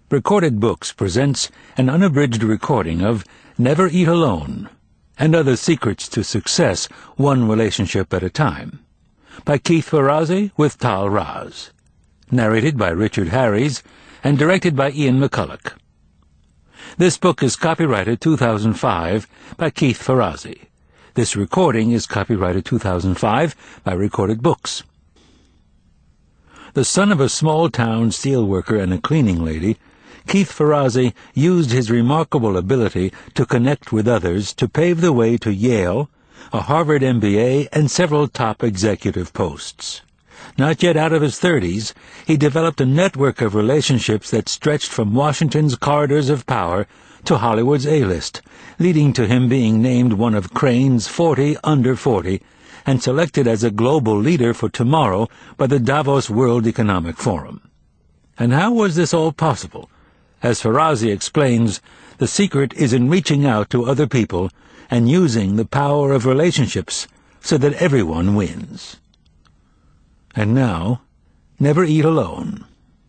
Recorded Books presents an unabridged recording of Never Eat Alone and Other Secrets to Success, One Relationship at a Time, by Keith Ferrazzi with Tal Raz. Narrated by Richard Harries and directed by Ian McCulloch. This book is copyrighted 2005 by Keith Ferrazzi. This recording is copyrighted 2005 by Recorded Books. The son of a small-town steelworker and a cleaning lady, Keith Ferrazzi used his remarkable ability to connect with others to pave the way to Yale, a Harvard MBA, and several top executive posts. Not yet out of his 30s, he developed a network of relationships that stretched from Washington's corridors of power to Hollywood's A-list, leading to him being named one of Crain's 40 under 40 and selected as a global leader for tomorrow by the Davos World Economic Forum. And how was this all possible? As Ferrazzi explains, the secret is in reaching out to other people and using the power of relationships so that everyone wins. And now, Never Eat Alone.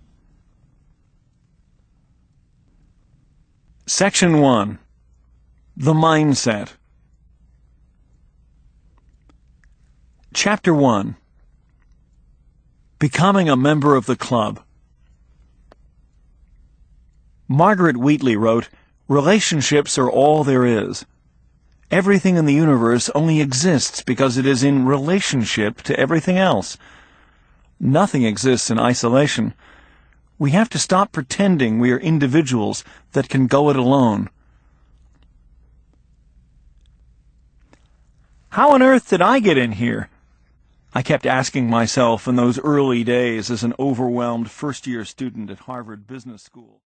Section 1. The Mindset. Chapter 1. Becoming a Member of the Club. Margaret Wheatley wrote, "Relationships are all there is. Everything in the universe only exists because it is in relationship to everything else. Nothing exists in isolation. We have to stop pretending we are individuals that can go it alone." How on earth did I get in here? I kept asking myself in those early days as an overwhelmed first-year student at Harvard Business School.